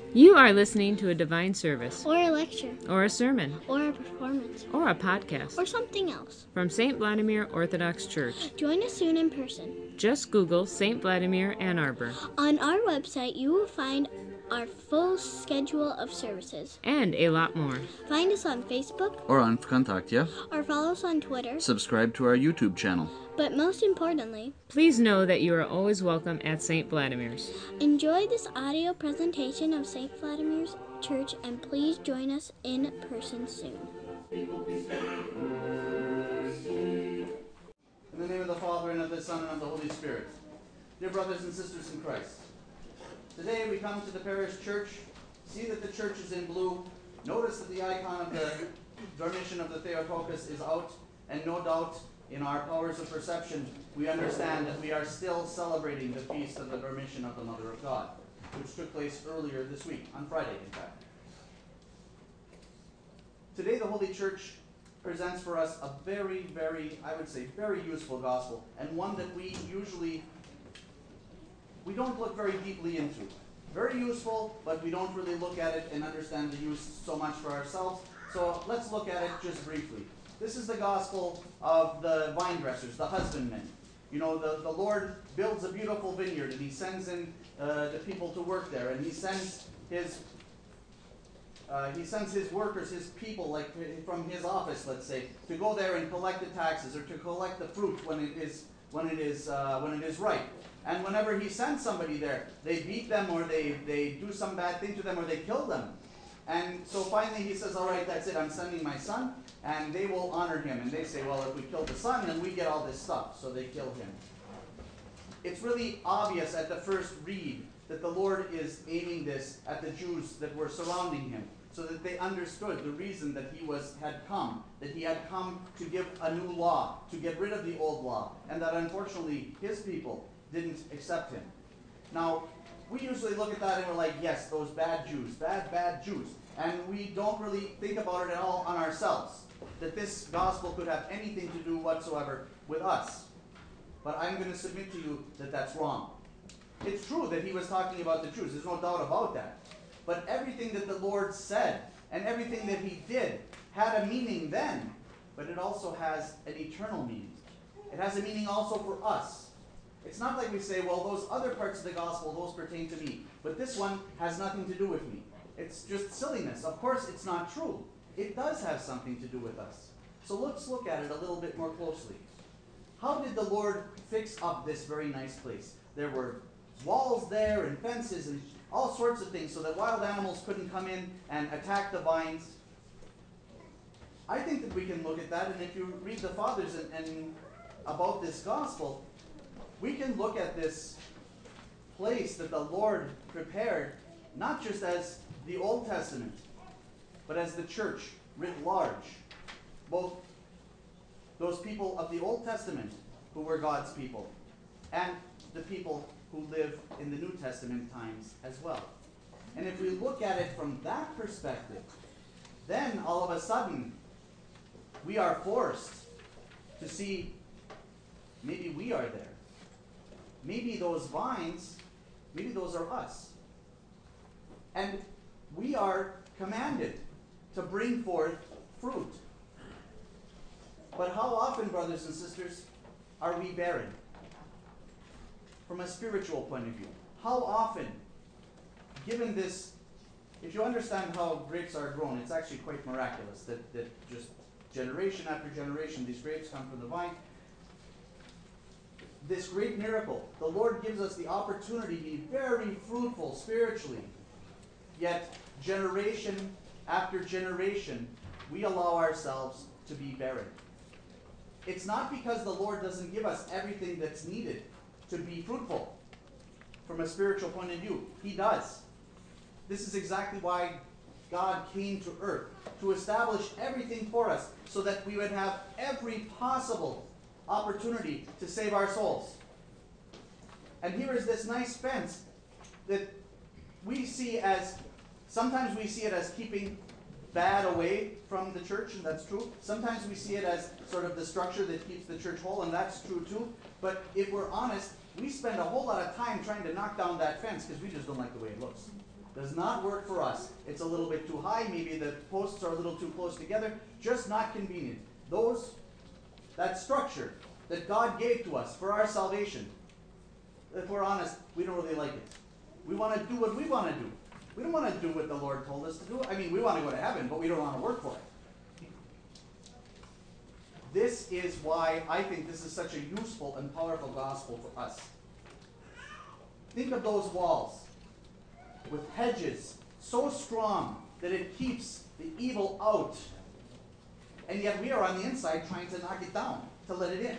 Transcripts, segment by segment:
You are listening to a divine service, or a lecture, or a sermon, or a performance, or a podcast or something else from St. Vladimir Orthodox Church. Join us soon in person. Just Google St. Vladimir Ann Arbor. On our website, you will find our full schedule of services. And a lot more. Find us on Facebook or on Vkontakte. Or follow us on Twitter. Subscribe to our YouTube channel. But most importantly, please know that you are always welcome at St. Vladimir's. Enjoy this audio presentation of St. Vladimir's Church, and please join us in person soon. In the name of the Father, and of the Son, and of the Holy Spirit. Dear brothers and sisters in Christ, today we come to the parish church. See that the church is in blue. Notice that the icon of the Dormition of the Theotokos is out, and no doubt in our powers of perception, we understand that we are still celebrating the feast of the Dormition of the Mother of God, which took place earlier this week, on Friday, in fact. Today, the Holy Church presents for us a very, I would say, very useful gospel, and one that we don't look very deeply into. Very useful, but we don't really look at it and understand the use so much for ourselves. So let's look at it just briefly. This is the gospel of the vine dressers, the husbandmen. You know, the Lord builds a beautiful vineyard, and he sends in the people to work there, and he sends his workers, his people, like from his office, let's say, to go there and collect the taxes, or to collect the fruit when it is ripe. And whenever he sends somebody there, they beat them, or they do some bad thing to them, or they kill them. And so finally he says, all right, that's it, I'm sending my son, and they will honor him. And they say, well, if we kill the son, then we get all this stuff. So they kill him. It's really obvious at the first read that the Lord is aiming this at the Jews that were surrounding him, so that they understood the reason that he had come to give a new law, to get rid of the old law, and that unfortunately his people didn't accept him. Now, we usually look at that and we're like, yes, those bad Jews, bad Jews. And we don't really think about it at all on ourselves, that this gospel could have anything to do whatsoever with us. But I'm going to submit to you that that's wrong. It's true that he was talking about the Jews, there's no doubt about that. But everything that the Lord said and everything that he did had a meaning then, but it also has an eternal meaning. It has a meaning also for us. It's not like we say, well, those other parts of the gospel, those pertain to me, but this one has nothing to do with me. It's just silliness. Of course, it's not true. It does have something to do with us. So let's look at it a little bit more closely. How did the Lord fix up this very nice place? There were walls there and fences and all sorts of things so that wild animals couldn't come in and attack the vines. I think that we can look at that, and if you read the Fathers and about this gospel, we can look at this place that the Lord prepared, not just as the Old Testament, but as the church writ large. Both those people of the Old Testament who were God's people, and the people who live in the New Testament times as well. And if we look at it from that perspective, then all of a sudden we are forced to see maybe we are there. Maybe those vines, maybe those are us. And we are commanded to bring forth fruit. But how often, brothers and sisters, are we barren? From a spiritual point of view. How often, given this, if you understand how grapes are grown, it's actually quite miraculous that just generation after generation, these grapes come from the vine. This great miracle, the Lord gives us the opportunity to be very fruitful spiritually. Yet, generation after generation, we allow ourselves to be barren. It's not because the Lord doesn't give us everything that's needed to be fruitful from a spiritual point of view. He does. This is exactly why God came to earth, to establish everything for us so that we would have every possible opportunity to save our souls. And here is this nice fence that we see as, sometimes we see it as keeping bad away from the church, and that's true. Sometimes we see it as sort of the structure that keeps the church whole, and that's true too. But if we're honest, we spend a whole lot of time trying to knock down that fence because we just don't like the way it looks. Does not work for us. It's a little bit too high. Maybe the posts are a little too close together. Just not convenient. That structure that God gave to us for our salvation, if we're honest, we don't really like it. We want to do what we want to do. We don't want to do what the Lord told us to do. I mean, we want to go to heaven, but we don't want to work for it. This is why I think this is such a useful and powerful gospel for us. Think of those walls with hedges so strong that it keeps the evil out. And yet we are on the inside trying to knock it down, to let it in.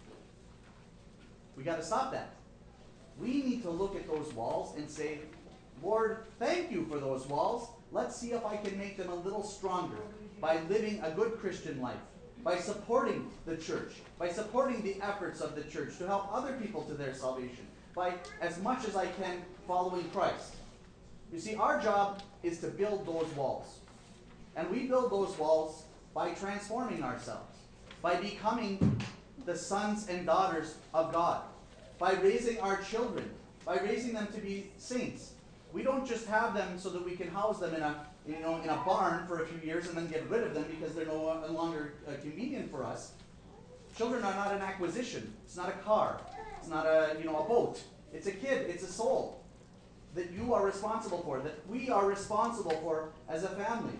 We got to stop that. We need to look at those walls and say, Lord, thank you for those walls. Let's see if I can make them a little stronger by living a good Christian life, by supporting the church, by supporting the efforts of the church to help other people to their salvation, by as much as I can following Christ. You see, our job is to build those walls. And we build those walls by transforming ourselves, by becoming the sons and daughters of God, by raising our children, by raising them to be saints. We don't just have them so that we can house them in a barn for a few years and then get rid of them because they're no longer convenient for us. Children are not an acquisition. It's not a car. It's not a boat. It's a kid. It's a soul that you are responsible for, that we are responsible for as a family.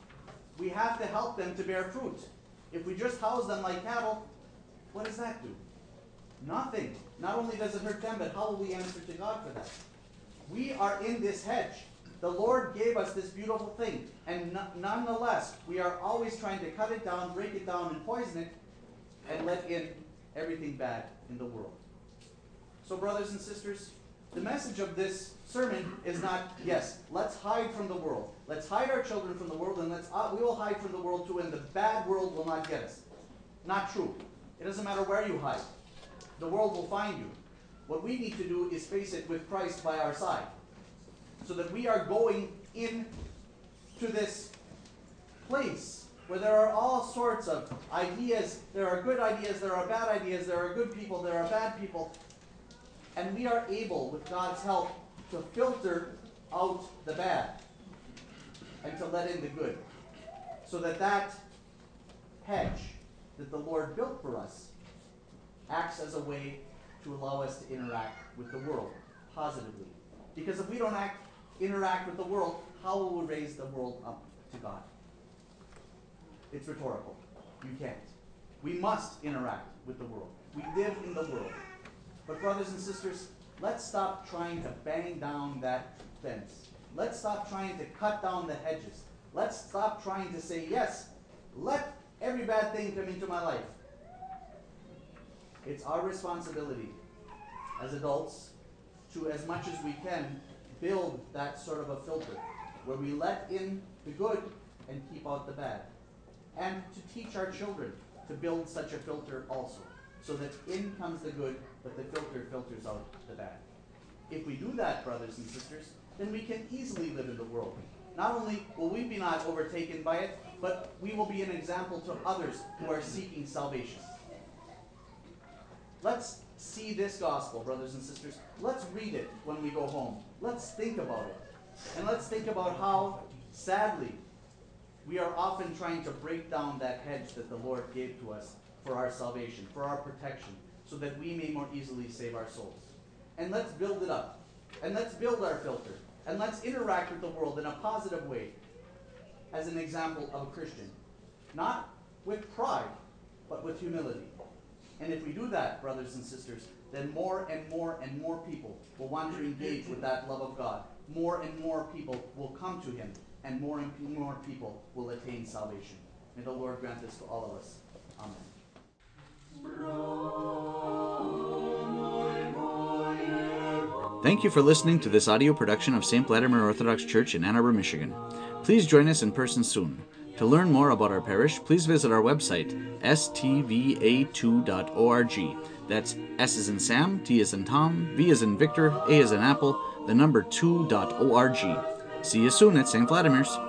We have to help them to bear fruit. If we just house them like cattle, what does that do? Nothing. Not only does it hurt them, but how will we answer to God for that? We are in this hedge. The Lord gave us this beautiful thing. And nonetheless, we are always trying to cut it down, break it down, and poison it, and let in everything bad in the world. So, brothers and sisters, the message of this sermon is not, yes, let's hide from the world. Let's hide our children from the world, and we will hide from the world too, and the bad world will not get us. Not true. It doesn't matter where you hide. The world will find you. What we need to do is face it with Christ by our side, so that we are going into this place where there are all sorts of ideas. There are good ideas, there are bad ideas, there are good people, there are bad people. And we are able, with God's help, to filter out the bad and to let in the good. So that hedge that the Lord built for us acts as a way to allow us to interact with the world positively. Because if we don't interact with the world, how will we raise the world up to God? It's rhetorical. You can't. We must interact with the world. We live in the world. But brothers and sisters, let's stop trying to bang down that fence. Let's stop trying to cut down the hedges. Let's stop trying to say, yes, let every bad thing come into my life. It's our responsibility as adults to, as much as we can, build that sort of a filter where we let in the good and keep out the bad. And to teach our children to build such a filter also, so that in comes the good, but the filter filters out the bad. If we do that, brothers and sisters, then we can easily live in the world. Not only will we be not overtaken by it, but we will be an example to others who are seeking salvation. Let's see this gospel, brothers and sisters. Let's read it when we go home. Let's think about it. And let's think about how, sadly, we are often trying to break down that hedge that the Lord gave to us for our salvation, for our protection, so that we may more easily save our souls. And let's build it up. And let's build our filter. And let's interact with the world in a positive way as an example of a Christian. Not with pride, but with humility. And if we do that, brothers and sisters, then more and more and more people will want to engage with that love of God. More and more people will come to Him, and more people will attain salvation. May the Lord grant this to all of us. Amen. Thank you for listening to this audio production of St. Vladimir Orthodox Church in Ann Arbor, Michigan. Please join us in person soon. To learn more about our parish, please visit our website, stva2.org. That's S as in Sam, T as in Tom, V as in Victor, A as in Apple, the number 2.org. See you soon at St. Vladimir's.